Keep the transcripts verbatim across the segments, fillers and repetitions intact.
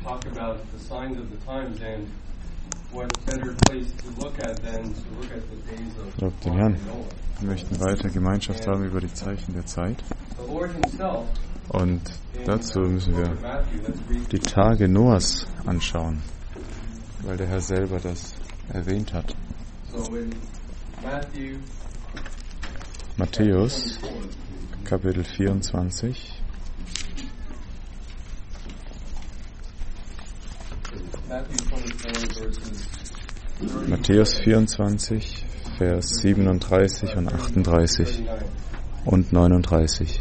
talk about the signs of the times, and what better place to look at than to look at the days of Lob den Herrn. Wir möchten weiter Gemeinschaft haben über die Zeichen der Zeit. the Lord Himself. Und dazu müssen wir die Tage Noahs anschauen, weil der Herr selber das erwähnt hat. So in Matthew, Matthäus, Kapitel vierundzwanzig. Matthew twenty-four, verses Matthäus vierundzwanzig, Vers siebenunddreißig und achtunddreißig und neununddreißig.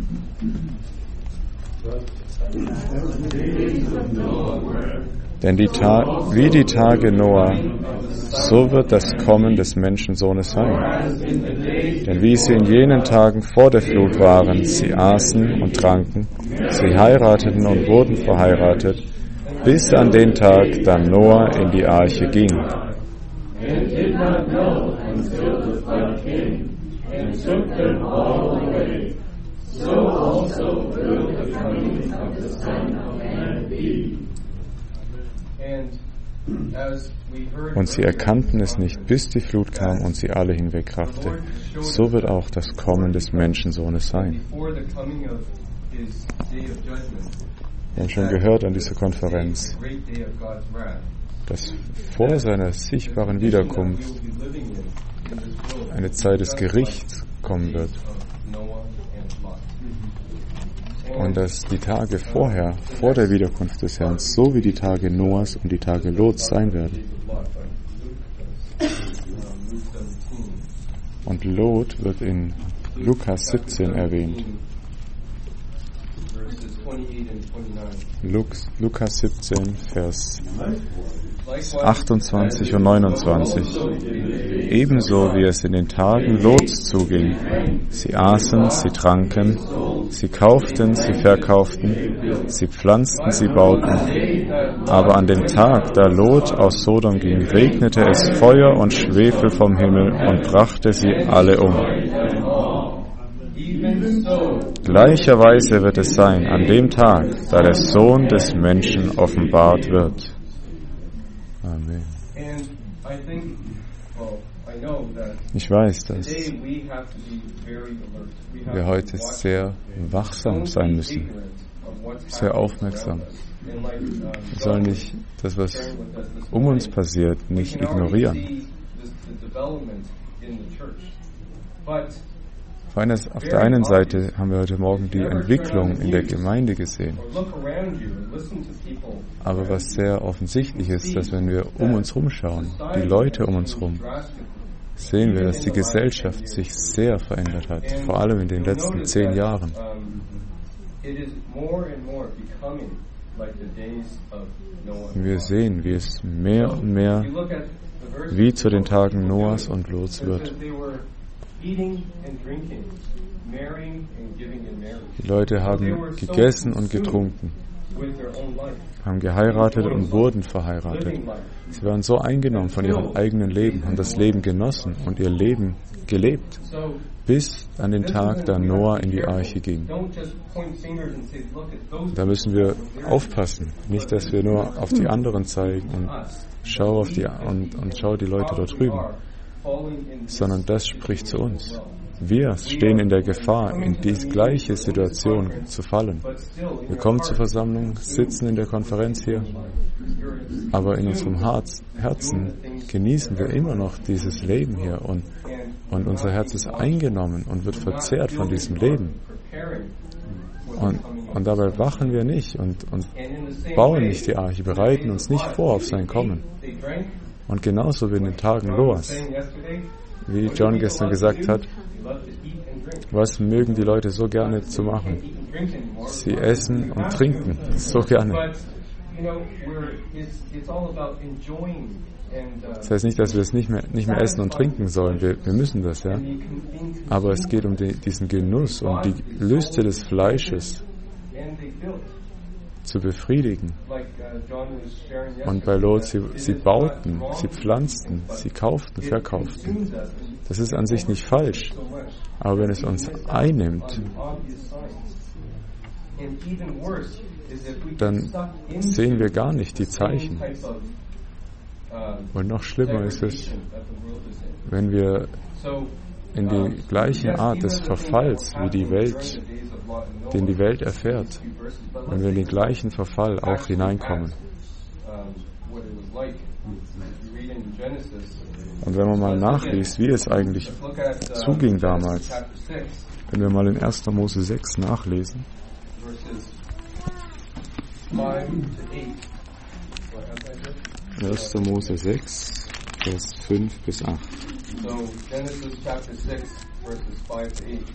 Denn die Ta- wie die Tage Noah, so wird das Kommen des Menschensohnes sein. Denn wie sie in jenen Tagen vor der Flut waren, sie aßen und tranken, sie heirateten und wurden verheiratet, bis an den Tag, da Noah in die Arche ging. Und sie erkannten es nicht, bis die Flut kam und sie alle hinwegraffte. So wird auch das Kommen des Menschensohnes sein. Wir haben schon gehört an dieser Konferenz, dass vor seiner sichtbaren Wiederkunft eine Zeit des Gerichts kommen wird. Und dass die Tage vorher, vor der Wiederkunft des Herrn, so wie die Tage Noahs und die Tage Lots sein werden. Und Lot wird in Lukas siebzehn erwähnt. Lux, Lukas siebzehn, Vers achtundzwanzig und neunundzwanzig. Ebenso wie es in den Tagen Lots zuging. Sie aßen, sie tranken, sie kauften, sie verkauften, sie pflanzten, sie bauten. Aber an dem Tag, da Lot aus Sodom ging, regnete es Feuer und Schwefel vom Himmel und brachte sie alle um. Gleicherweise wird es sein an dem Tag, da der Sohn des Menschen offenbart wird. Amen. Ich weiß, dass wir heute sehr wachsam sein müssen, sehr aufmerksam. Wir sollen nicht das, was um uns passiert, nicht ignorieren. Auf der einen Seite haben wir heute Morgen die Entwicklung in der Gemeinde gesehen. Aber was sehr offensichtlich ist, dass wenn wir um uns herum schauen, die Leute um uns herum, sehen wir, dass die Gesellschaft sich sehr verändert hat, vor allem in den letzten zehn Jahren. Wir sehen, wie es mehr und mehr wie zu den Tagen Noahs und Lots wird. Die Leute haben gegessen und getrunken, haben geheiratet und wurden verheiratet. Sie waren so eingenommen von ihrem eigenen Leben, haben das Leben genossen und ihr Leben gelebt, bis an den Tag, da Noah in die Arche ging. Da müssen wir aufpassen, nicht, dass wir nur auf die anderen zeigen und schau auf die und, und schau die Leute dort drüben, sondern das spricht zu uns. Wir stehen in der Gefahr, in die gleiche Situation zu fallen. Wir kommen zur Versammlung, sitzen in der Konferenz hier, aber in unserem Herzen genießen wir immer noch dieses Leben hier und, und unser Herz ist eingenommen und wird verzehrt von diesem Leben. Und, und dabei wachen wir nicht und, und bauen nicht die Arche, bereiten uns nicht vor auf sein Kommen. Und genauso wie in den Tagen Noahs, wie John gestern gesagt hat, was mögen die Leute so gerne zu machen? Sie essen und trinken so gerne. Das heißt nicht, dass wir es nicht mehr, nicht mehr essen und trinken sollen. Wir, wir müssen das, ja. Aber es geht um die, diesen Genuss, um die Lüste des Fleisches zu befriedigen. Und bei Lot, sie, sie bauten, sie pflanzten, sie kauften, verkauften. Das ist an sich nicht falsch. Aber wenn es uns einnimmt, dann sehen wir gar nicht die Zeichen. Und noch schlimmer ist es, wenn wir in die gleiche Art des Verfalls, wie die Welt, den die Welt erfährt, wenn wir in den gleichen Verfall auch hineinkommen. Und wenn man mal nachliest, wie es eigentlich zuging damals, wenn wir mal in erster Mose sechs nachlesen, erster Mose sechs, Vers fünf bis acht. So, Genesis chapter six, verses five to eight.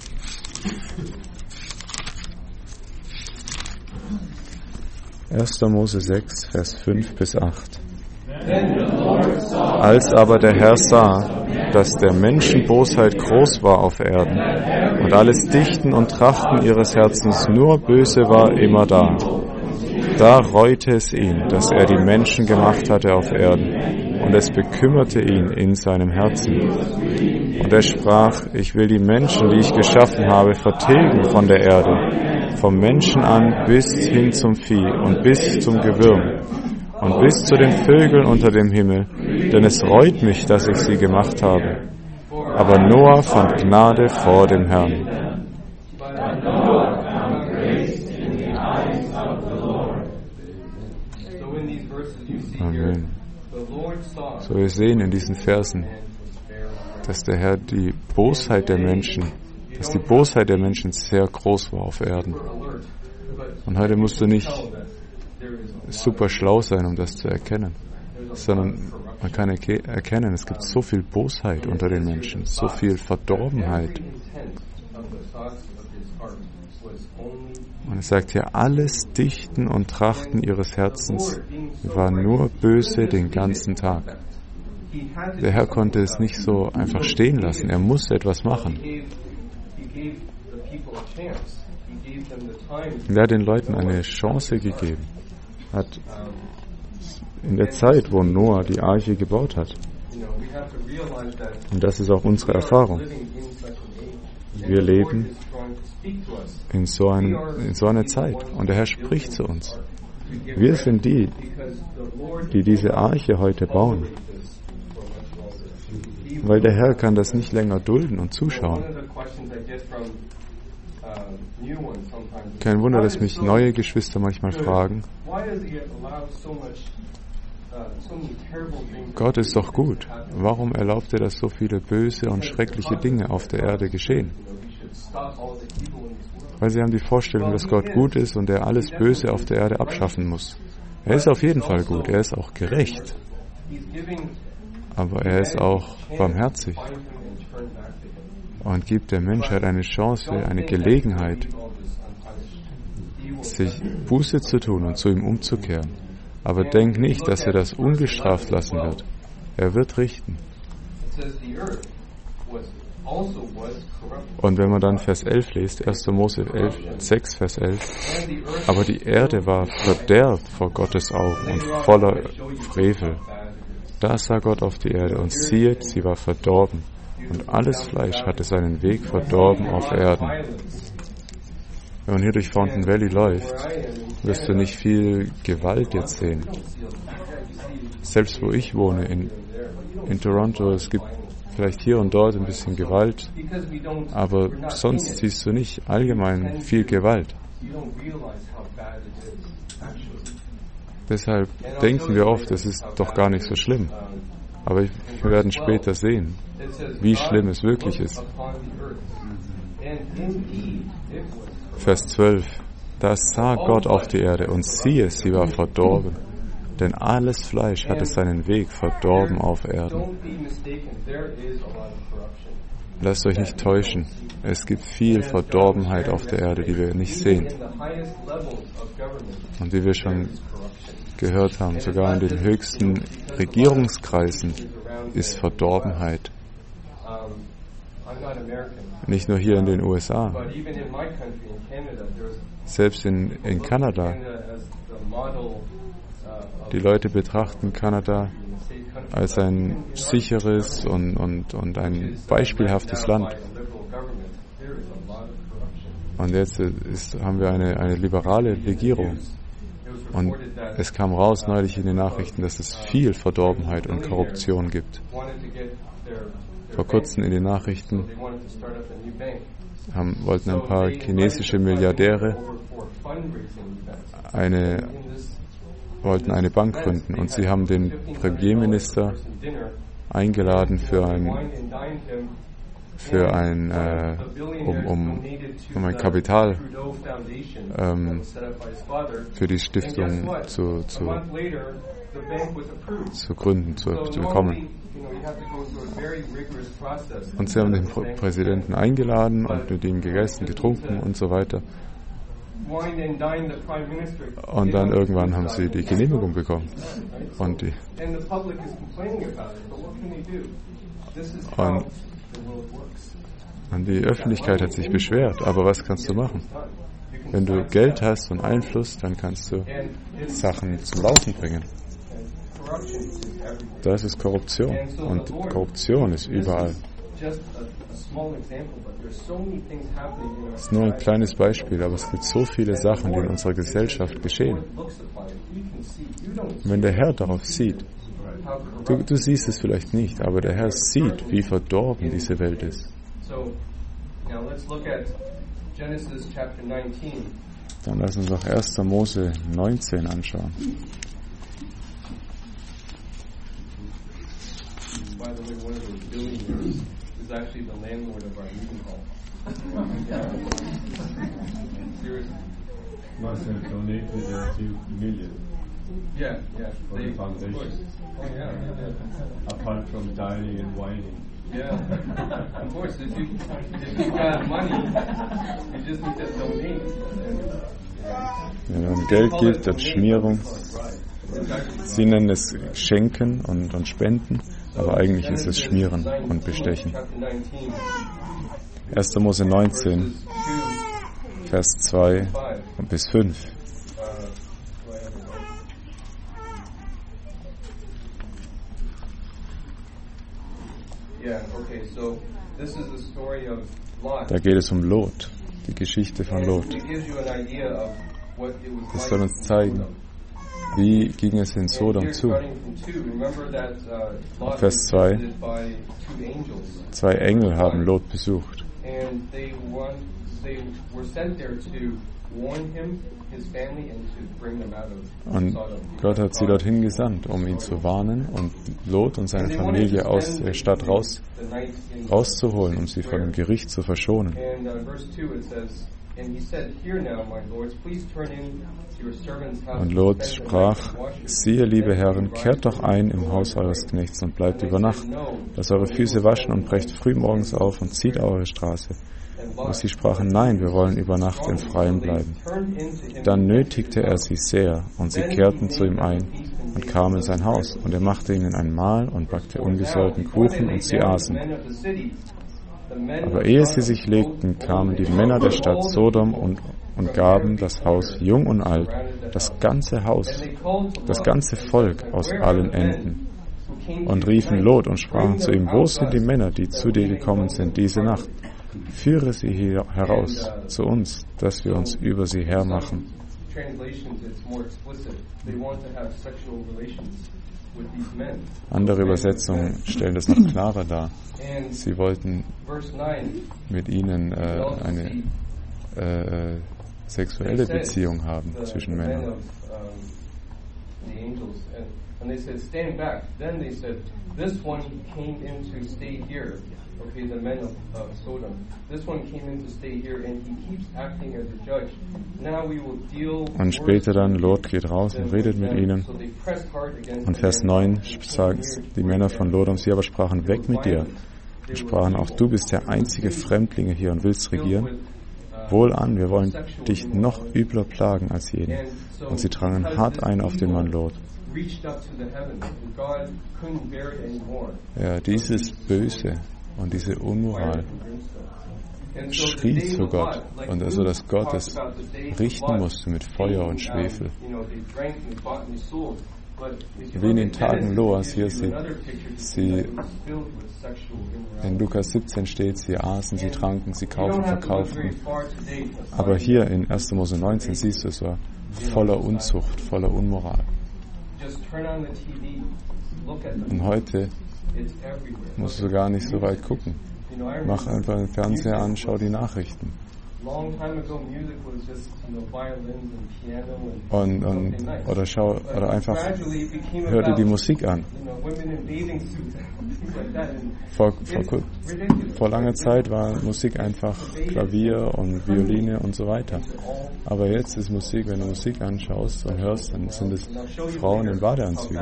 erster Mose sechs, Vers fünf bis acht. Als aber der Herr sah, dass der Menschen Bosheit groß war auf Erden und alles Dichten und Trachten ihres Herzens nur böse war immer da, da reute es ihn, dass er die Menschen gemacht hatte auf Erden, und es bekümmerte ihn in seinem Herzen. Und er sprach, ich will die Menschen, die ich geschaffen habe, vertilgen von der Erde, vom Menschen an bis hin zum Vieh und bis zum Gewürm und bis zu den Vögeln unter dem Himmel, denn es reut mich, dass ich sie gemacht habe. Aber Noah fand Gnade vor dem Herrn. Amen. So, wir sehen in diesen Versen, dass der Herr die Bosheit der Menschen, dass die Bosheit der Menschen sehr groß war auf Erden. Und heute musst du nicht super schlau sein, um das zu erkennen, sondern man kann erke- erkennen, es gibt so viel Bosheit unter den Menschen, so viel Verdorbenheit. Und es sagt hier, alles Dichten und Trachten ihres Herzens war nur böse den ganzen Tag. Der Herr konnte es nicht so einfach stehen lassen, er musste etwas machen. Und er hat den Leuten eine Chance gegeben, hat in der Zeit, wo Noah die Arche gebaut hat. Und das ist auch unsere Erfahrung. Wir leben in so, einem, in so einer Zeit und der Herr spricht zu uns. Wir sind die, die diese Arche heute bauen. Weil der Herr kann das nicht länger dulden und zuschauen. Kein Wunder, dass mich neue Geschwister manchmal fragen, Gott ist doch gut. Warum erlaubt er, dass so viele böse und schreckliche Dinge auf der Erde geschehen? Weil sie haben die Vorstellung, dass Gott gut ist und er alles Böse auf der Erde abschaffen muss. Er ist auf jeden Fall gut, er ist auch gerecht. Aber er ist auch barmherzig und gibt der Menschheit eine Chance, eine Gelegenheit, sich Buße zu tun und zu ihm umzukehren. Aber denk nicht, dass er das ungestraft lassen wird. Er wird richten. Und wenn man dann Vers elf liest, erster Mose elf, sechs, Vers elf, aber die Erde war verderbt vor Gottes Augen und voller Frevel. Da sah Gott auf die Erde und siehe, sie war verdorben und alles Fleisch hatte seinen Weg verdorben auf Erden. Wenn man hier durch Fountain Valley läuft, wirst du nicht viel Gewalt jetzt sehen. Selbst wo ich wohne, in, in Toronto, es gibt vielleicht hier und dort ein bisschen Gewalt, aber sonst siehst du nicht allgemein viel Gewalt. Deshalb denken wir oft, es ist doch gar nicht so schlimm. Aber wir werden später sehen, wie schlimm es wirklich ist. Vers zwölf. Da sah Gott auf die Erde und siehe, sie war verdorben. Denn alles Fleisch hatte seinen Weg verdorben auf Erden. Lasst euch nicht täuschen. Es gibt viel Verdorbenheit auf der Erde, die wir nicht sehen. Und wie wir schon gehört haben, sogar in den höchsten Regierungskreisen ist Verdorbenheit. Nicht nur hier in den U S A. Selbst in, in Kanada. Die Leute betrachten Kanada als ein sicheres und, und, und ein beispielhaftes Land. Und jetzt ist, haben wir eine, eine liberale Regierung. Und es kam raus neulich in den Nachrichten, dass es viel Verdorbenheit und Korruption gibt. Vor kurzem in den Nachrichten haben, wollten ein paar chinesische Milliardäre eine, wollten eine Bank gründen und sie haben den Premierminister eingeladen für ein für ein äh, um, um, um ein Kapital ähm, für die Stiftung zu, zu, zu gründen, zu, zu bekommen. Und sie haben den Präsidenten eingeladen und mit ihm gegessen, getrunken und so weiter. Und dann irgendwann haben sie die Genehmigung bekommen. Und die und Und die Öffentlichkeit hat sich beschwert, aber was kannst du machen? Wenn du Geld hast und Einfluss, dann kannst du Sachen zum Laufen bringen. Das ist Korruption und Korruption ist überall. Das ist nur ein kleines Beispiel, aber es gibt so viele Sachen, die in unserer Gesellschaft geschehen. Und wenn der Herr darauf sieht, du, du siehst es vielleicht nicht, aber der Herr sieht, wie verdorben diese Welt ist. Dann lass uns noch erster Mose neunzehn anschauen. Must have donated a few million. Yeah, yeah. For the foundation. Oh, yeah, yeah. Apart from dining and whining. Yeah, of course. If you if you got money, you just need to donate. Wenn man Geld gibt, dann Schmierung. Sie nennen es Schenken und, und Spenden, aber eigentlich ist es Schmieren und Bestechen. erster Mose neunzehn, Vers zwei bis fünf. Da geht es um Lot, die Geschichte von Lot. Das soll uns zeigen, wie ging es in Sodom zu. Vers zwei. Zwei Engel haben Lot besucht. Und Gott hat sie dorthin gesandt, um ihn zu warnen und Lot und seine Familie aus der Stadt raus, rauszuholen, um sie von dem Gericht zu verschonen. Und Lot sprach: Siehe, liebe Herren, kehrt doch ein im Haus eures Knechts und bleibt über Nacht. Lasst eure Füße waschen und brecht früh morgens auf und zieht eure Straße. Und sie sprachen: Nein, wir wollen über Nacht im Freien bleiben. Dann nötigte er sie sehr, und sie kehrten zu ihm ein und kamen in sein Haus. Und er machte ihnen ein Mahl und backte ungesäuerten Kuchen, und sie aßen. Aber ehe sie sich legten, kamen die Männer der Stadt Sodom und, und gaben das Haus jung und alt, das ganze Haus, das ganze Volk aus allen Enden, und riefen Lot und sprachen zu ihm: Wo sind die Männer, die zu dir gekommen sind diese Nacht? Führe sie hier heraus zu uns, dass wir uns über sie hermachen. Andere Übersetzungen stellen das noch klarer dar. Sie wollten mit ihnen äh, eine äh, sexuelle Beziehung haben zwischen Männern. And they said, stand back. Then they said, this one came in to stay here. Okay, the men of uh, Sodom. This one came in to stay here, and he keeps acting as a judge. Now we will deal. Und später dann, Lot geht raus und redet mit ihnen. Und Vers neun sagen die Männer von Lot und sie aber sprachen: Weg mit dir. Und sprachen auch: Du bist der einzige Fremdlinge hier und willst regieren. Wohlan, wir wollen dich noch übler plagen als jeden. Und sie drangen hart ein auf den Mann Lot. Ja, dieses Böse und diese Unmoral schrie zu Gott, und also dass Gott es richten musste mit Feuer und Schwefel. wie in den Tagen Loas. Hier sie, sie in Lukas siebzehn steht, sie aßen, sie tranken, sie kauften, verkauften. Aber hier in erster Mose neunzehn siehst du, es war voller Unzucht, voller Unmoral. Und heute musst du gar nicht so weit gucken. Mach einfach den Fernseher an, schau die Nachrichten. Und, und, oder schau, oder einfach hör dir die Musik an. Vor, vor, vor langer Zeit war Musik einfach Klavier und Violine und so weiter. Aber jetzt ist Musik, wenn du Musik anschaust und hörst, dann sind es Frauen in Badeanzügen.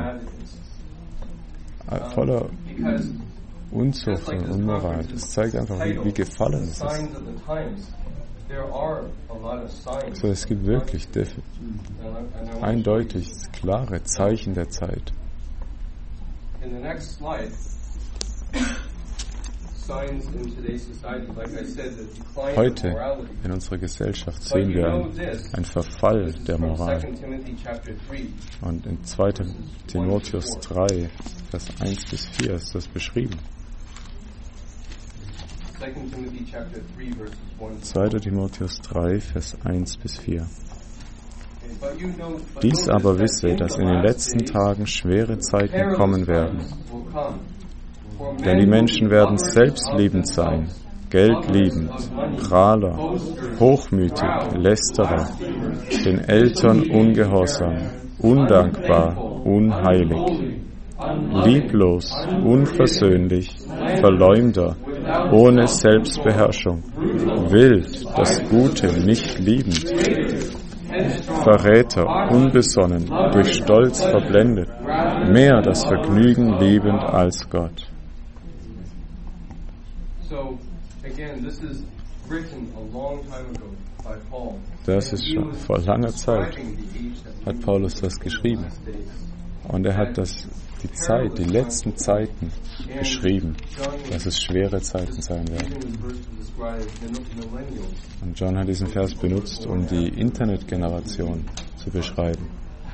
Voller Unzucht und Unmoral. Das zeigt einfach, wie, wie gefallen es ist. So, es gibt wirklich def- eindeutig klare Zeichen der Zeit. Heute in unserer Gesellschaft sehen wir einen Verfall der Moral. Und in zweiter Timotheus drei, Vers eins bis vier ist das beschrieben. zweiter Timotheus drei, Vers eins bis vier. Dies aber wisse, dass in den letzten Tagen schwere Zeiten kommen werden. Denn die Menschen werden selbstliebend sein, geldliebend, Prahler, hochmütig, Lästerer, den Eltern ungehorsam, undankbar, unheilig, lieblos, unversöhnlich, Verleumder, ohne Selbstbeherrschung, wild, das Gute nicht liebend, Verräter, unbesonnen, durch Stolz verblendet, mehr das Vergnügen liebend als Gott. Das ist schon vor langer Zeit, hat Paulus das geschrieben. Und er hat das, die Zeit, die letzten Zeiten beschrieben, dass es schwere Zeiten sein werden. Und John hat diesen Vers benutzt, um die Internetgeneration zu beschreiben.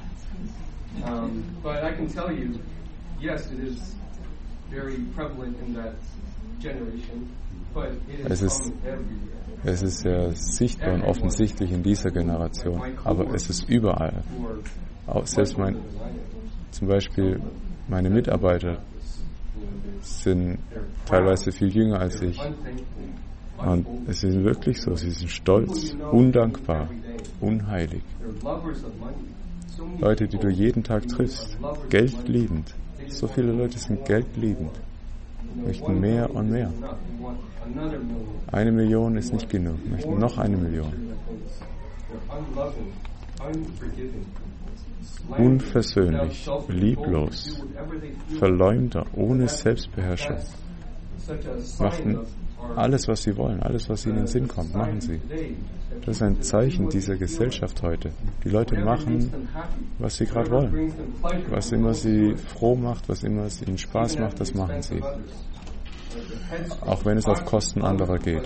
Es ist, es ist sehr sichtbar und offensichtlich in dieser Generation, aber es ist überall. Auch selbst mein, zum Beispiel meine Mitarbeiter sind teilweise viel jünger als ich. Und es ist wirklich so, sie sind stolz, undankbar, unheilig. Leute, die du jeden Tag triffst, geldliebend. So viele Leute sind geldliebend, möchten mehr und mehr. Eine Million ist nicht genug, möchten noch eine Million. Unversöhnlich, lieblos, Verleumder, ohne Selbstbeherrschung. Machen alles, was sie wollen, alles, was ihnen in den Sinn kommt, machen sie. Das ist ein Zeichen dieser Gesellschaft heute. Die Leute machen, was sie gerade wollen. Was immer sie froh macht, was immer es ihnen Spaß macht, das machen sie. Auch wenn es auf Kosten anderer geht.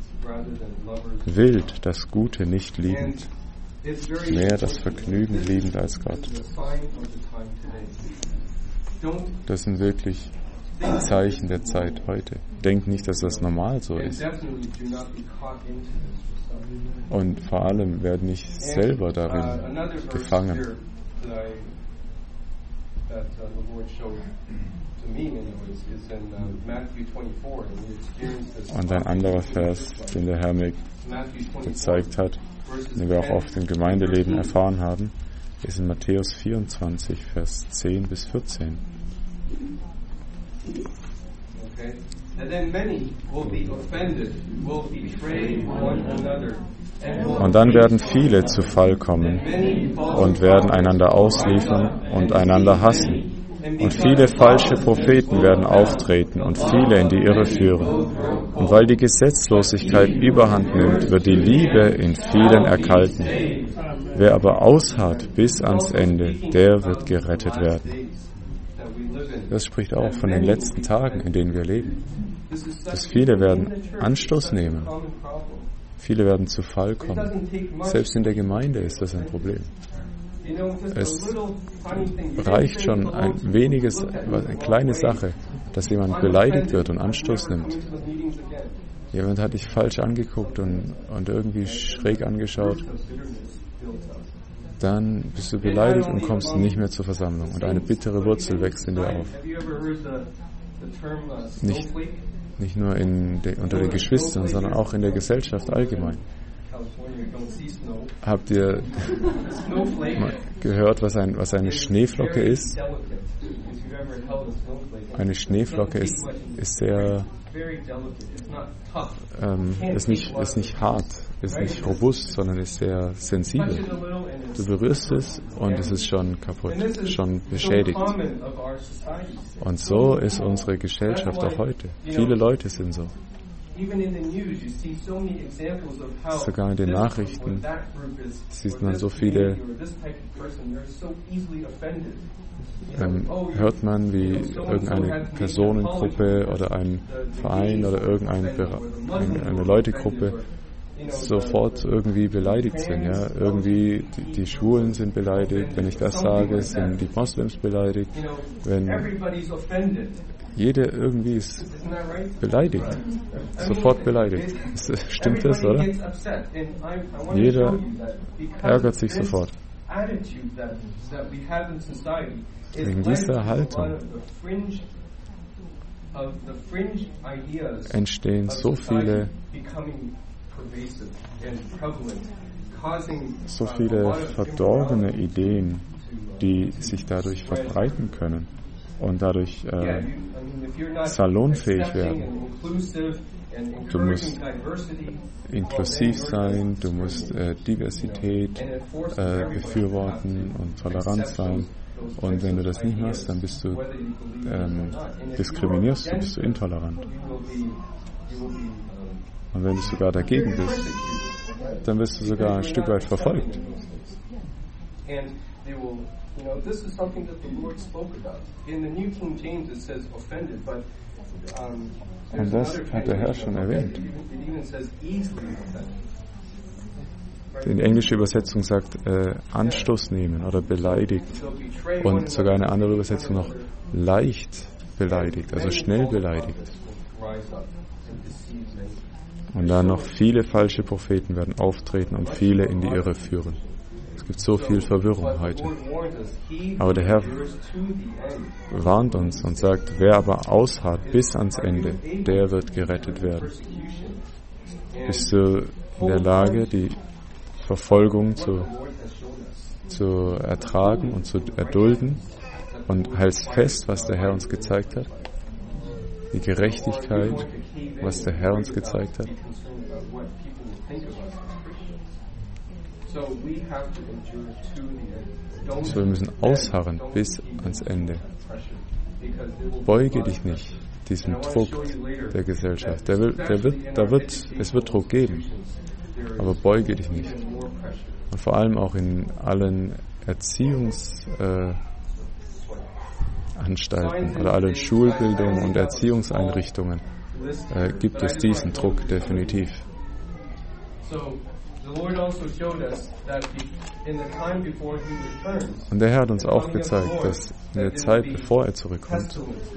Wild, das Gute nicht liebend. Mehr das Vergnügen liebend als Gott. Das sind wirklich Zeichen der Zeit heute. Denkt nicht, dass das normal so ist. Und vor allem werden nicht selber darin gefangen. Und ein anderer Vers, den der Herr mir gezeigt hat, den wir auch oft im Gemeindeleben erfahren haben, ist in Matthäus vierundzwanzig, Vers zehn bis vierzehn. Okay. And then many will be offended, will betray one another. Und dann werden viele zu Fall kommen und werden einander ausliefern und einander hassen. Und viele falsche Propheten werden auftreten und viele in die Irre führen. Und weil die Gesetzlosigkeit überhand nimmt, wird die Liebe in vielen erkalten. Wer aber ausharrt bis ans Ende, der wird gerettet werden. Das spricht auch von den letzten Tagen, in denen wir leben. Dass viele werden Anstoß nehmen. Viele werden zu Fall kommen. Selbst in der Gemeinde ist das ein Problem. Es reicht schon ein weniges, eine kleine Sache, dass jemand beleidigt wird und Anstoß nimmt. Jemand hat dich falsch angeguckt und, und irgendwie schräg angeschaut. Dann bist du beleidigt und kommst nicht mehr zur Versammlung. Und eine bittere Wurzel wächst in dir auf. Nicht, nicht nur in de, unter den Geschwistern, sondern auch in der Gesellschaft allgemein. Habt ihr gehört, was, ein, was eine Schneeflocke ist? Eine Schneeflocke ist, ist sehr, ähm, ist nicht, ist nicht hart, ist nicht robust, sondern ist sehr sensibel. Du berührst es und es ist schon kaputt, schon beschädigt. Und so ist unsere Gesellschaft auch heute. Viele Leute sind so. Sogar in den Nachrichten sieht man so viele, ähm, hört man, wie irgendeine Personengruppe oder ein Verein oder irgendeine eine Leutegruppe sofort irgendwie beleidigt sind. Ja? Irgendwie die, die Schwulen sind beleidigt, wenn ich das sage, sind die Moslems beleidigt. Wenn jeder irgendwie ist beleidigt, sofort beleidigt. Stimmt das, oder? Jeder ärgert sich sofort. Wegen dieser Haltung entstehen so viele so viele verdorbene Ideen, die sich dadurch verbreiten können und dadurch äh, salonfähig werden. Du musst inklusiv sein, du musst äh, Diversität äh, befürworten und tolerant sein. Und wenn du das nicht machst, dann bist du ähm, diskriminierst, du bist du intolerant. Und wenn du sogar dagegen bist, dann wirst du sogar ein Stück weit verfolgt. Und das hat der Herr schon erwähnt. Die englische Übersetzung sagt äh, Anstoß nehmen oder beleidigt. Und sogar eine andere Übersetzung noch leicht beleidigt, also schnell beleidigt. Und dann noch viele falsche Propheten werden auftreten und viele in die Irre führen. Es gibt so viel Verwirrung heute. Aber der Herr warnt uns und sagt, wer aber ausharrt bis ans Ende, der wird gerettet werden. Bist du in der Lage, die Verfolgung zu, zu ertragen und zu erdulden und hältst fest, was der Herr uns gezeigt hat? Die Gerechtigkeit, was der Herr uns gezeigt hat. So, wir müssen ausharren bis ans Ende. Beuge dich nicht diesem Druck der Gesellschaft. Der will, der wird, da wird, es wird Druck geben, aber beuge dich nicht. Und vor allem auch in allen Erziehungsanstalten äh, oder allen Schulbildungen und Erziehungseinrichtungen äh, gibt es diesen Druck definitiv. Und der Herr hat uns auch gezeigt, dass in der Zeit, bevor er zurückkommt,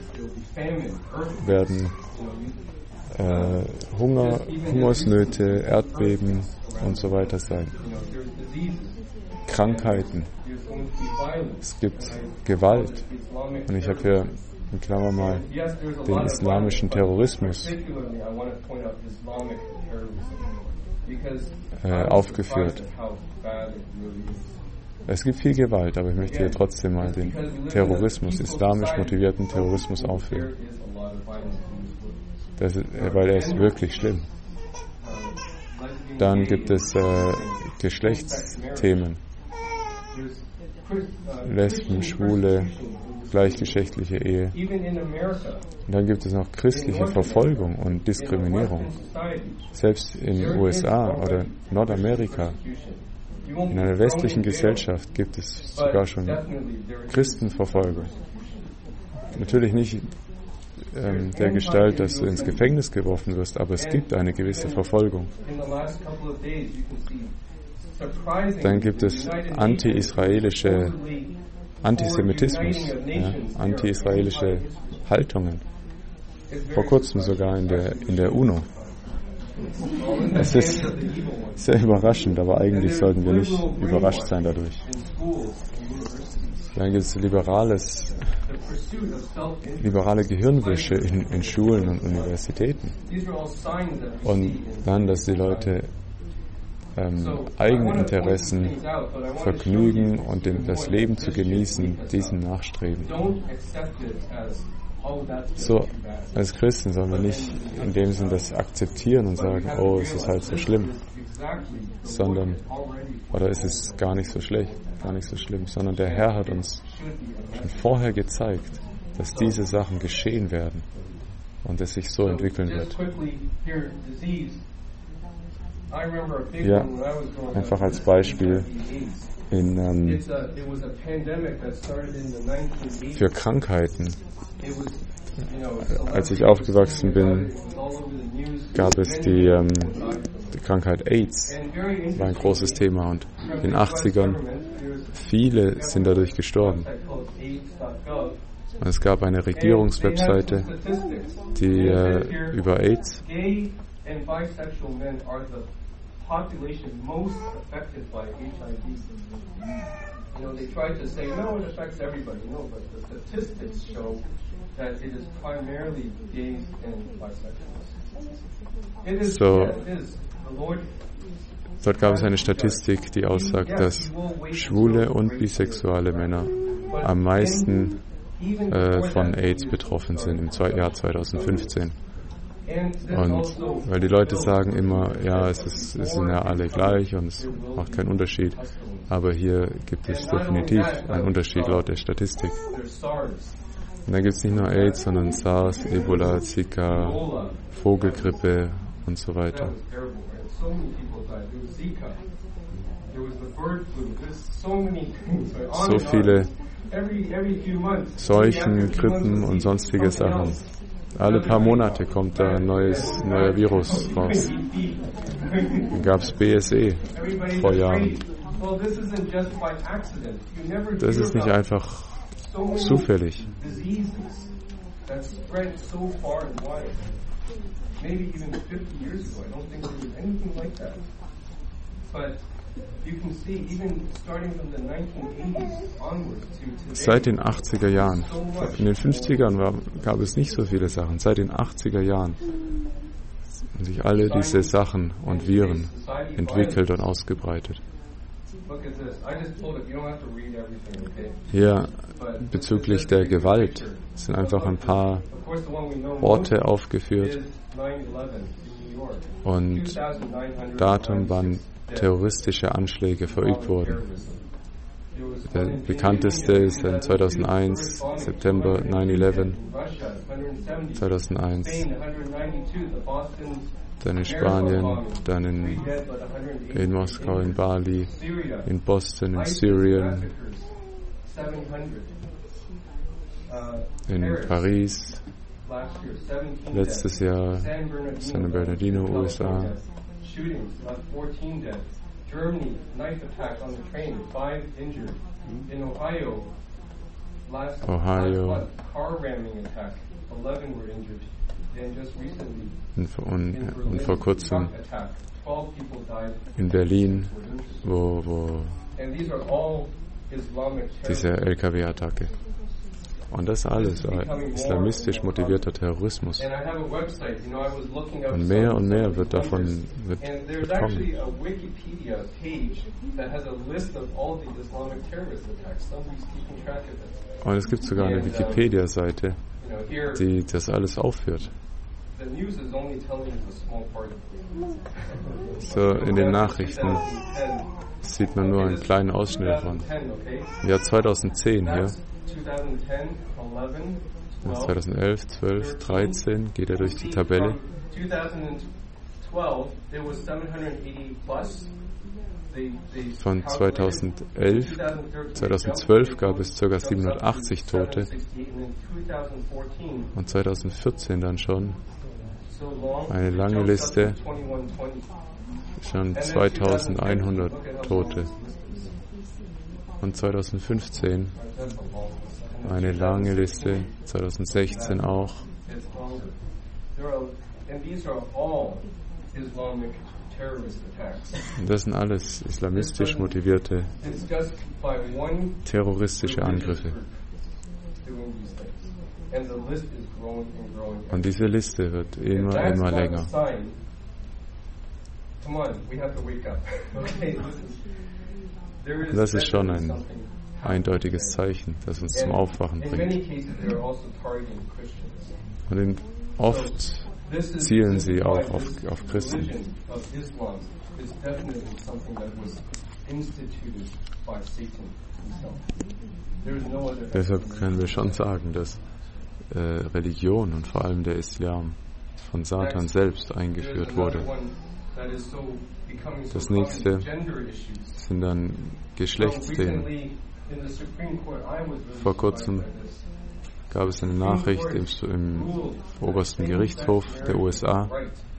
werden äh, Hunger, Hungersnöte, Erdbeben und so weiter sein. Krankheiten. Es gibt Gewalt. Und ich habe hier in Klammer mal den islamischen Terrorismus äh, aufgeführt. Es gibt viel Gewalt, aber ich möchte hier trotzdem mal den Terrorismus, islamisch motivierten Terrorismus aufführen. Das ist, weil er ist wirklich schlimm. Dann gibt es äh, Geschlechtsthemen. Lesben, Schwule, gleichgeschlechtliche Ehe. Und dann gibt es noch christliche Verfolgung und Diskriminierung. Selbst in den U S A oder Nordamerika, in einer westlichen Gesellschaft gibt es sogar schon Christenverfolgung. Natürlich nicht ähm, der Gestalt, dass du ins Gefängnis geworfen wirst, aber es gibt eine gewisse Verfolgung. dann gibt es anti-israelische Antisemitismus, ja, anti-israelische Haltungen. Vor kurzem sogar in der, in der UNO. Es ist sehr überraschend, aber eigentlich sollten wir nicht überrascht sein dadurch. Dann gibt es liberales, liberale Gehirnwäsche in, in Schulen und Universitäten. Und dann, dass die Leute ähm, Eigeninteressen, Vergnügen und den, das Leben zu genießen, diesen nachstreben. So, als Christen sollen wir nicht in dem Sinn das akzeptieren und sagen, oh, es ist halt so schlimm, sondern, oder es ist gar nicht so schlecht, gar nicht so schlimm, sondern der Herr hat uns schon vorher gezeigt, dass diese Sachen geschehen werden und es sich so entwickeln wird. Ja, einfach als Beispiel in, ähm, für Krankheiten. Als ich aufgewachsen bin, gab es die, ähm, die Krankheit AIDS, war ein großes Thema, und in den achtzigern, viele sind dadurch gestorben. Und es gab eine Regierungswebseite, die äh, über AIDS population most affected by H I V. You know, they try to say, no, it affects everybody. No, but the statistics show that it is primarily gays and bisexuals. It is, so, it is. The Lord, dort gab es eine Statistik, die aussagt, dass schwule und bisexuelle Männer am meisten äh, von AIDS betroffen sind im Jahr zweitausendfünfzehn. Und weil die Leute sagen immer, ja, es, ist, es sind ja alle gleich und es macht keinen Unterschied. Aber hier gibt es definitiv einen Unterschied laut der Statistik. Und da gibt es nicht nur AIDS, sondern SARS, Ebola, Zika, Vogelgrippe und so weiter. So viele Seuchen, Grippen und sonstige Sachen. Alle paar Monate kommt da ein neues, neuer Virus raus. Dann gab es B S E vor Jahren. Das ist nicht einfach zufällig. Seit den achtziger Jahren, in den fünfzigern war, gab es nicht so viele Sachen, seit den achtziger Jahren haben sich alle diese Sachen und Viren entwickelt und ausgebreitet. Hier bezüglich der Gewalt sind einfach ein paar Orte aufgeführt und Datum, wann terroristische Anschläge verübt wurden. Der bekannteste ist in zweitausendeins, September neun elf, zweitausendeins, dann in Spanien, dann in, in Moskau, in Bali, in Boston, in Syrien, in Paris, letztes Jahr San Bernardino, U S A. Shootings, left fourteen dead. Germany, knife attack on the train, five injured. In Ohio, last, Ohio. last month, car ramming attack, eleven were injured. And just recently, und, und, in Berlin, und vor kurzem attack, twelve people died. In Berlin, wo, wo diese L K W-Attacke. Und das alles war islamistisch motivierter Terrorismus. Und mehr und mehr wird davon wird kommen. Und es gibt sogar eine Wikipedia-Seite, die das alles aufführt. So, in den Nachrichten sieht man nur einen kleinen Ausschnitt davon. Im Jahr zweitausendzehn hier. zweitausendelf, zwölf, dreizehn geht er durch die Tabelle. Von zweitausendelf, zweitausendzwölf gab es ca. siebenhundertachtzig Tote und zweitausendvierzehn dann schon eine lange Liste schon zweitausendeinhundert Tote. Und zweitausendfünfzehn eine lange Liste, zweitausendsechzehn auch. Und das sind alles islamistisch motivierte terroristische Angriffe. Und diese Liste wird immer, immer länger. Und das ist schon ein eindeutiges Zeichen, das uns zum Aufwachen bringt. Und in, oft zielen sie auch auf, auf Christen. Deshalb können wir schon sagen, dass äh, Religion und vor allem der Islam von Satan selbst eingeführt wurde. Das nächste sind dann Geschlechtsthemen. Vor kurzem gab es eine Nachricht im, im obersten Gerichtshof der U S A,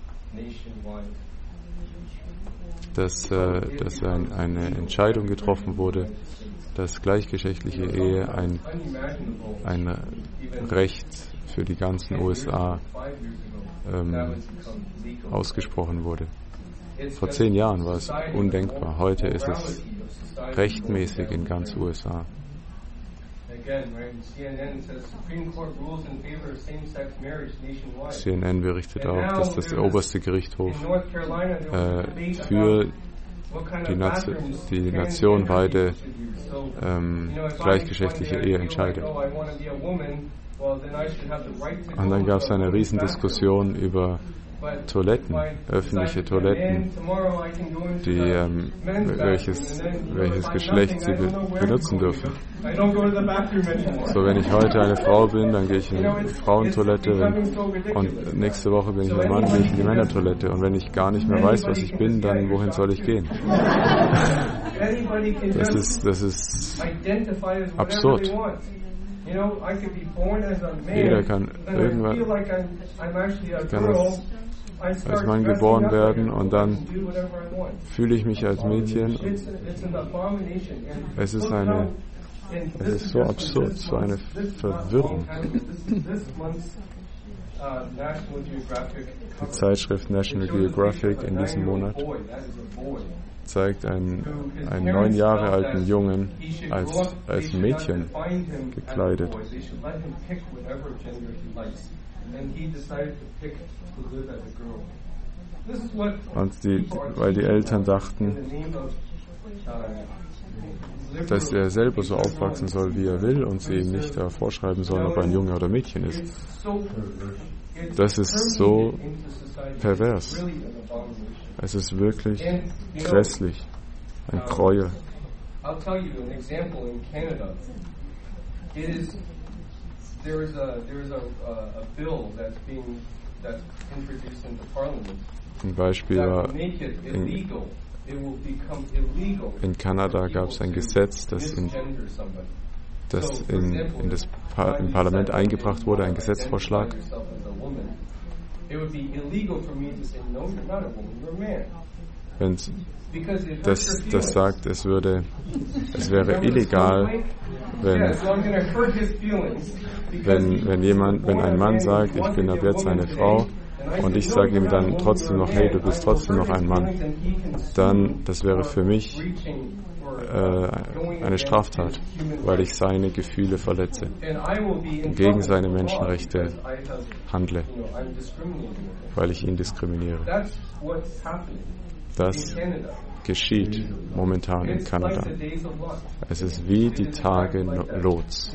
dass, äh, dass ein, eine Entscheidung getroffen wurde, dass gleichgeschlechtliche Ehe ein, ein Recht für die ganzen U S A ähm, ausgesprochen wurde. Vor zehn Jahren war es undenkbar. Heute ist es rechtmäßig in ganz U S A. C N N berichtet auch, dass das der oberste Gerichtshof äh, für die, Nation, die nationweite ähm, gleichgeschlechtliche Ehe entscheidet. Und dann gab es eine Riesendiskussion über Toiletten, öffentliche Toiletten, die, ähm, welches, welches Geschlecht sie be- benutzen dürfen. So, wenn ich heute eine Frau bin, dann gehe ich in die Frauentoilette, wenn, und nächste Woche bin ich ein Mann, gehe ich in die Männertoilette. Und wenn ich gar nicht mehr weiß, was ich bin, dann wohin soll ich gehen? Das ist, das ist absurd. Jeder kann irgendwann kann als, als Mann geboren werden und dann fühle ich mich als Mädchen. Es ist eine, es ist so absurd, so eine Verwirrung. Die Zeitschrift National Geographic in diesem Monat zeigt einen, einen neun Jahre alten Jungen als, als Mädchen gekleidet. Und die, weil die Eltern dachten, dass er selber so aufwachsen soll, wie er will, und sie ihm nicht da vorschreiben sollen, ob er ein Junge oder Mädchen ist. Das ist so pervers. Es ist wirklich grässlich, ein Gräuel. I'll tell you an example in Canada. It is there is a there is a, a, a bill that's being that's introduced into Parliament. Ein Beispiel war, in, in Kanada gab es ein Gesetz, das in, das in, in das pa- im Parlament eingebracht wurde, ein Gesetzesvorschlag. Wenn das, das sagt, es würde, es wäre illegal, wenn, wenn, wenn jemand, wenn ein Mann sagt, ich bin ab jetzt eine Frau, und ich sage ihm dann trotzdem noch, hey, du bist trotzdem noch ein Mann, dann, das wäre für mich äh, eine Straftat, weil ich seine Gefühle verletze und gegen seine Menschenrechte handle, weil ich ihn diskriminiere. Das geschieht momentan in Kanada. Es ist wie die Tage Lots.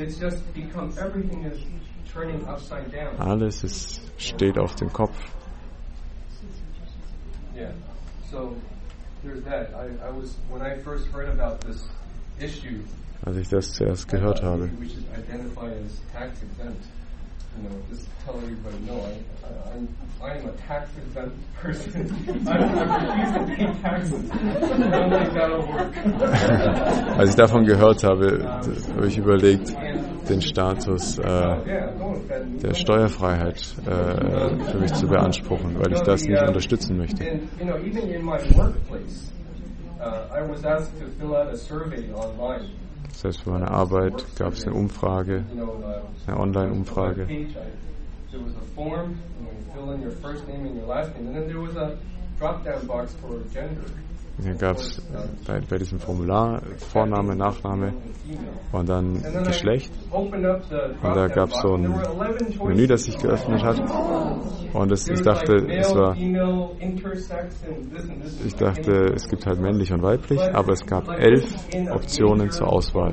Alles ist, steht auf dem Kopf. Als ich das zuerst gehört habe, You know, just tell everybody, no, I, I, I'm, I'm a tax-exempt person. I refuse to pay taxes. I don't think that'll work. Als ich davon gehört habe, habe ich überlegt, den Status äh, der Steuerfreiheit äh, für mich zu beanspruchen, weil ich das nicht unterstützen möchte. Selbst für meine Arbeit gab es eine Umfrage, eine Online-Umfrage. Hier gab es bei, bei diesem Formular Vorname, Nachname und dann Geschlecht. Und da gab es so ein Menü, das sich geöffnet hat. Und es, ich dachte, es war, ich dachte, es gibt halt männlich und weiblich, aber es gab elf Optionen zur Auswahl.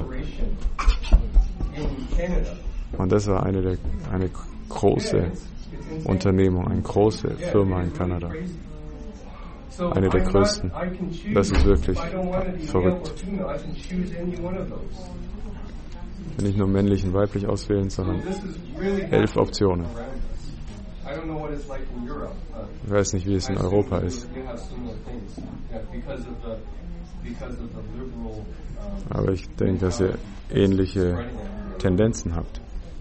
Und das war eine der, eine große Unternehmung, eine große Firma in Kanada. Eine der größten. Das ist wirklich verrückt. Nicht nur männlich und weiblich auswählen, sondern elf Optionen. Ich weiß nicht, wie es in Europa ist. Aber ich denke, dass ihr ähnliche Tendenzen habt.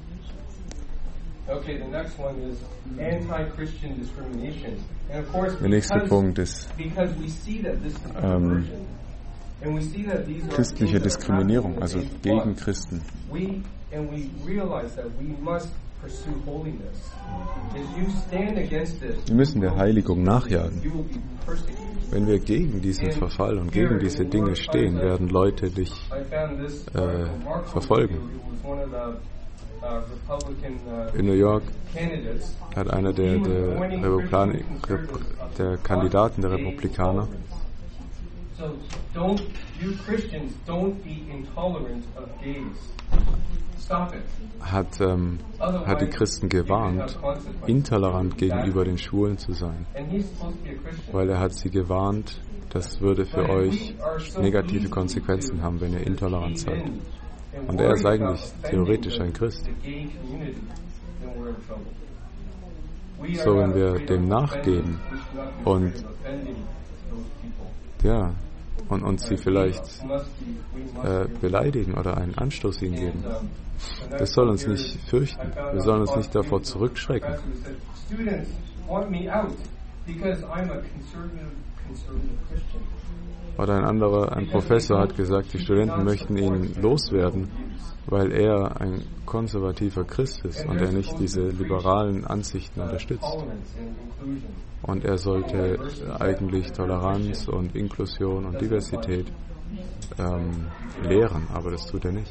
Der nächste Punkt ist ähm, christliche Diskriminierung, also gegen Christen. Wir müssen der Heiligung nachjagen. Wenn wir gegen diesen Verfall und gegen diese Dinge stehen, werden Leute dich äh, verfolgen. In New York hat einer der, der, Republikan- der Kandidaten der Republikaner hat, ähm, hat die Christen gewarnt, intolerant gegenüber den Schwulen zu sein, weil er hat sie gewarnt, das würde für euch negative Konsequenzen haben, wenn ihr intolerant seid. Und er ist eigentlich theoretisch ein Christ. So, wenn wir dem nachgeben und ja, und uns sie vielleicht äh, beleidigen oder einen Anstoß ihnen geben, das soll uns nicht fürchten. Wir sollen uns nicht davor zurückschrecken. Oder ein anderer, ein Professor hat gesagt, die Studenten möchten ihn loswerden, weil er ein konservativer Christ ist und er nicht diese liberalen Ansichten unterstützt. Und er sollte eigentlich Toleranz und Inklusion und Diversität ähm, lehren, aber das tut er nicht.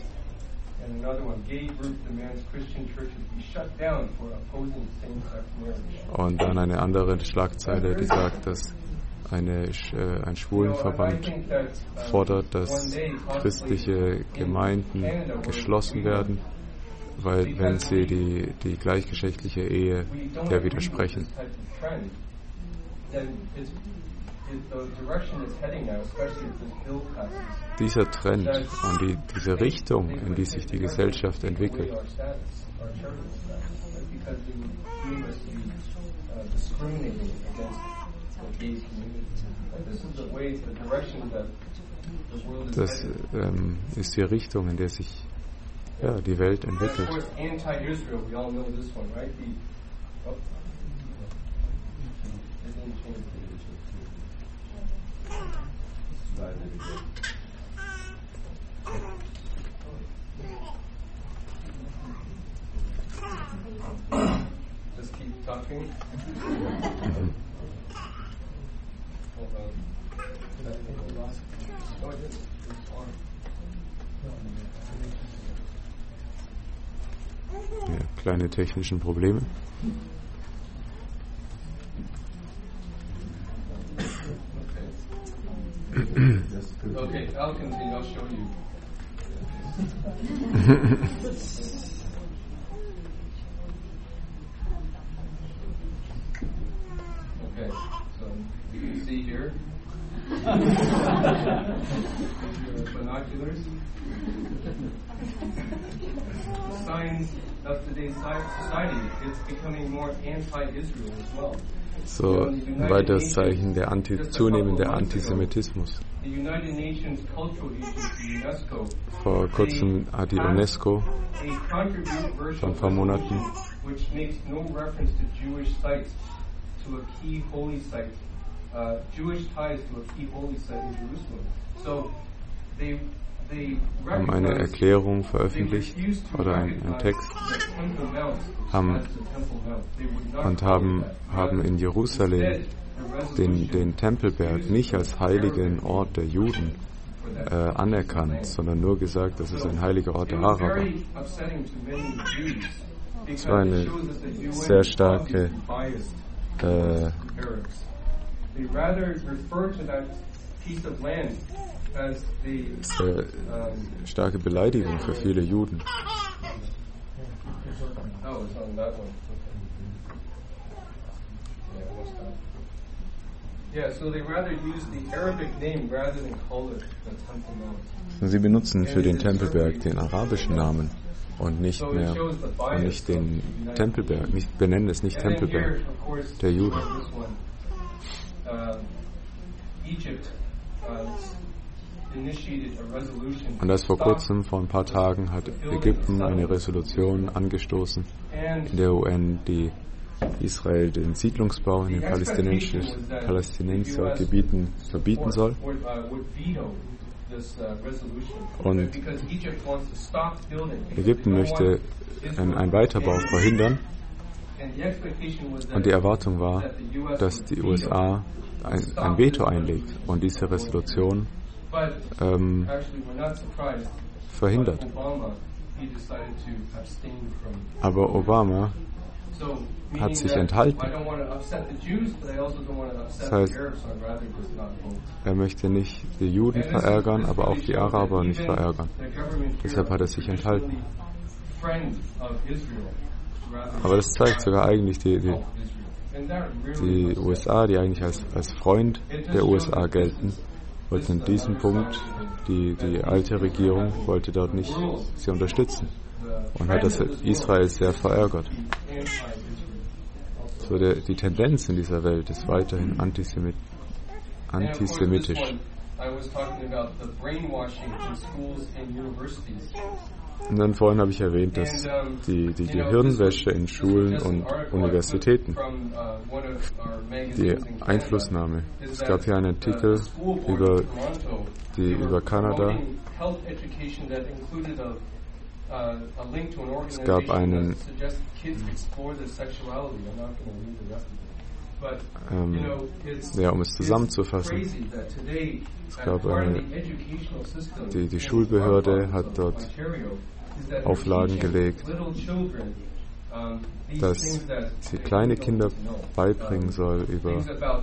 Und dann eine andere Schlagzeile, die sagt, dass eine, äh, ein Schwulenverband fordert, dass christliche Gemeinden geschlossen werden, weil wenn sie die, die gleichgeschlechtliche Ehe der widersprechen. Dieser Trend und die, diese Richtung, in die sich die Gesellschaft entwickelt, das ähm, ist die Richtung, in der sich ja, die Welt entwickelt. Just keep talking. Ja, kleine technische Probleme. Okay, I'll continue. I'll show you. Okay, so you can see here. Binoculars. Signs of today's society is becoming more anti-Israel as well. So ein weiteres Zeichen der Anti- zunehmende Antisemitismus. Vor kurzem hat die UNESCO, vor ein paar Monaten, haben eine Erklärung veröffentlicht oder einen Text haben, und haben, haben in Jerusalem den, den Tempelberg nicht als heiligen Ort der Juden äh, anerkannt, sondern nur gesagt, das ist ein heiliger Ort der Araber. Es war eine sehr starke äh, sehr starke Beleidigung für viele Juden. Sie benutzen für den Tempelberg den arabischen Namen und nicht mehr und nicht den Tempelberg, nicht benennen es nicht Tempelberg der Juden. Und erst vor kurzem, vor ein paar Tagen, hat Ägypten eine Resolution angestoßen in der U N, die Israel den Siedlungsbau in den Palästinensergebieten verbieten soll. Und Ägypten möchte einen Weiterbau verhindern. Und die Erwartung war, dass die U S A ein, ein Veto einlegt und diese Resolution ähm, verhindert. Aber Obama hat sich enthalten. Das heißt, er möchte nicht die Juden verärgern, aber auch die Araber nicht verärgern. Deshalb hat er sich enthalten. Aber das zeigt sogar eigentlich die, die, die U S A, die eigentlich als, als Freund der U S A gelten, wollten in diesem Punkt, die, die alte Regierung wollte dort nicht sie unterstützen und hat das Israel sehr verärgert. So der, die Tendenz in dieser Welt ist weiterhin antisemit, antisemitisch. Und dann vorhin habe ich erwähnt, dass die, die, die Hirnwäsche in Schulen und Universitäten, die Einflussnahme. Es gab hier einen Artikel über, die, über Kanada. Es gab einen, ähm, ja, um es zusammenzufassen, es gab eine, die, die Schulbehörde hat dort Auflagen gelegt, dass sie kleine Kinder beibringen soll über,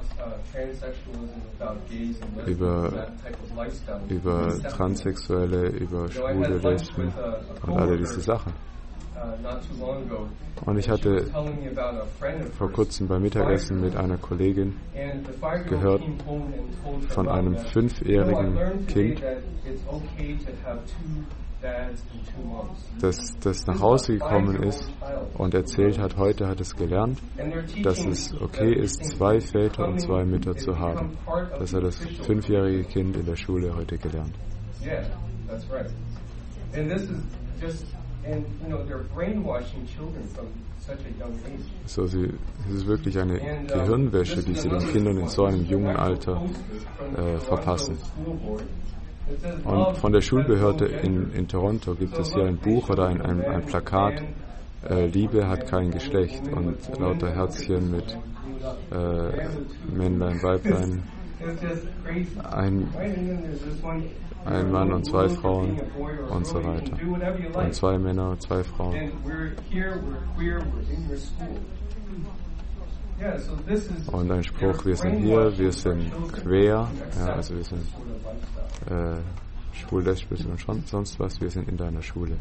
über, über Transsexuelle, über Schwule, Lesben und alle diese Sachen. Und ich hatte vor kurzem beim Mittagessen mit einer Kollegin gehört von einem fünfjährigen Kind, das, das nach Hause gekommen ist und erzählt hat, heute hat es gelernt, dass es okay ist, zwei Väter und zwei Mütter zu haben. Das hat das fünfjährige Kind in der Schule heute gelernt. So, sie, es ist wirklich eine Gehirnwäsche, die sie den Kindern in so einem jungen Alter äh, verpassen. Und von der Schulbehörde in, in Toronto gibt es hier ein Buch oder ein, ein, ein Plakat, äh, Liebe hat kein Geschlecht, und lauter Herzchen mit äh, Männlein, Weiblein, ein, ein Mann und zwei Frauen und so weiter. Und zwei Männer und zwei Frauen. Und ein Spruch, wir sind hier, wir sind queer, ja, also wir sind äh, schwul, lesbisch und schon, sonst was, wir sind in deiner Schule.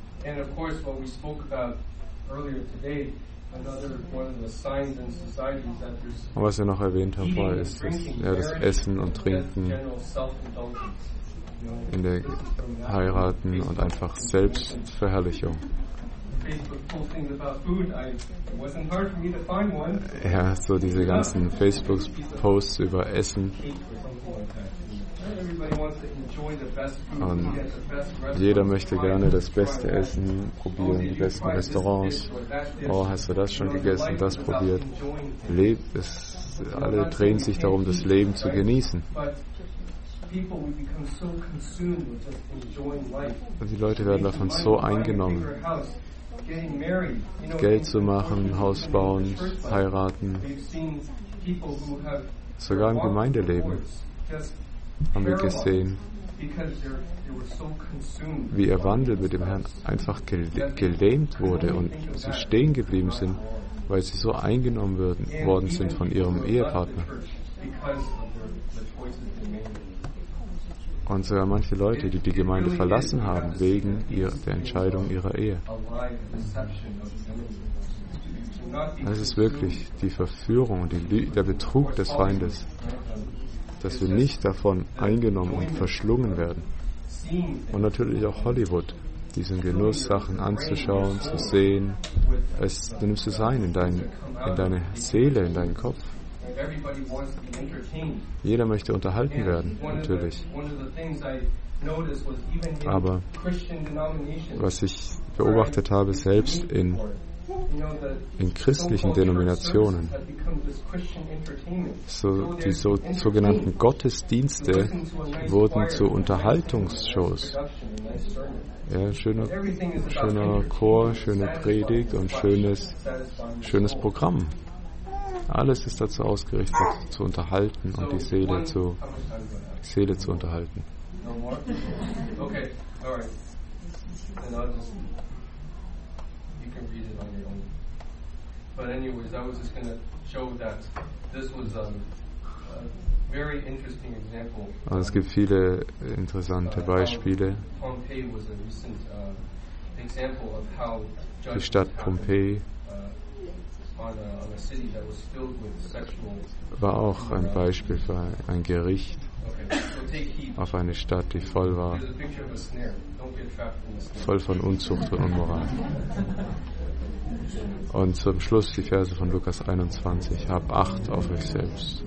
Und was wir noch erwähnt haben vorher ist, dass, ja, das Essen und Trinken in der Heiraten und einfach Selbstverherrlichung. Ja, so diese ganzen Facebook-Posts über Essen Und jeder möchte gerne das beste Essen probieren, die besten Restaurants. Oh, hast du das schon gegessen, das probiert? Lebt es, alle drehen sich darum, das Leben zu genießen. Und die Leute werden davon so eingenommen, Geld zu machen, Haus bauen, heiraten. Sogar im Gemeindeleben haben wir gesehen, wie ihr Wandel mit dem Herrn einfach gelähmt wurde und sie stehen geblieben sind, weil sie so eingenommen worden sind von ihrem Ehepartner. Und sogar manche Leute, die die Gemeinde verlassen haben, wegen ihrer, der Entscheidung ihrer Ehe. Das ist wirklich die Verführung und die, der Betrug des Feindes, dass wir nicht davon eingenommen und verschlungen werden. Und natürlich auch Hollywood, diesen Genuss, Sachen anzuschauen, zu sehen. Es, du nimmst es ein in, dein, in deine Seele, in deinen Kopf. Jeder möchte unterhalten werden, natürlich. Aber was ich beobachtet habe, selbst in, in christlichen Denominationen, so, die so, sogenannten Gottesdienste wurden zu Unterhaltungsshows. Ja, schöner, schöner Chor, schöne Predigt und schönes, schönes Programm. Alles ist dazu ausgerichtet, zu unterhalten und die Seele zu, die Seele zu unterhalten. Okay, all right. Then I'll just, you can read it on your own. But anyways, I was just going to show that this was um, a very interesting example. Also es gibt viele interessante Beispiele. Die Stadt Pompeji war auch ein Beispiel für ein Gericht auf eine Stadt, die voll war, voll von Unzucht und Unmoral. Und zum Schluss die Verse von Lukas einundzwanzig. Habt Acht auf euch selbst.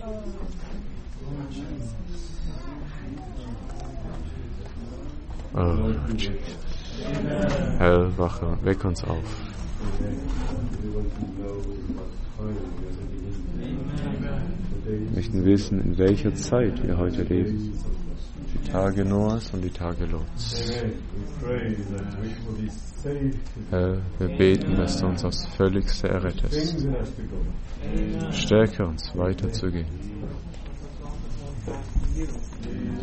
Oh, Herr, wache, weck uns auf. Wir möchten wissen, in welcher Zeit wir heute leben. Die Tage Noahs und die Tage Lots. Herr, wir beten, dass du uns aufs Völligste errettest. Stärke uns, weiterzugehen.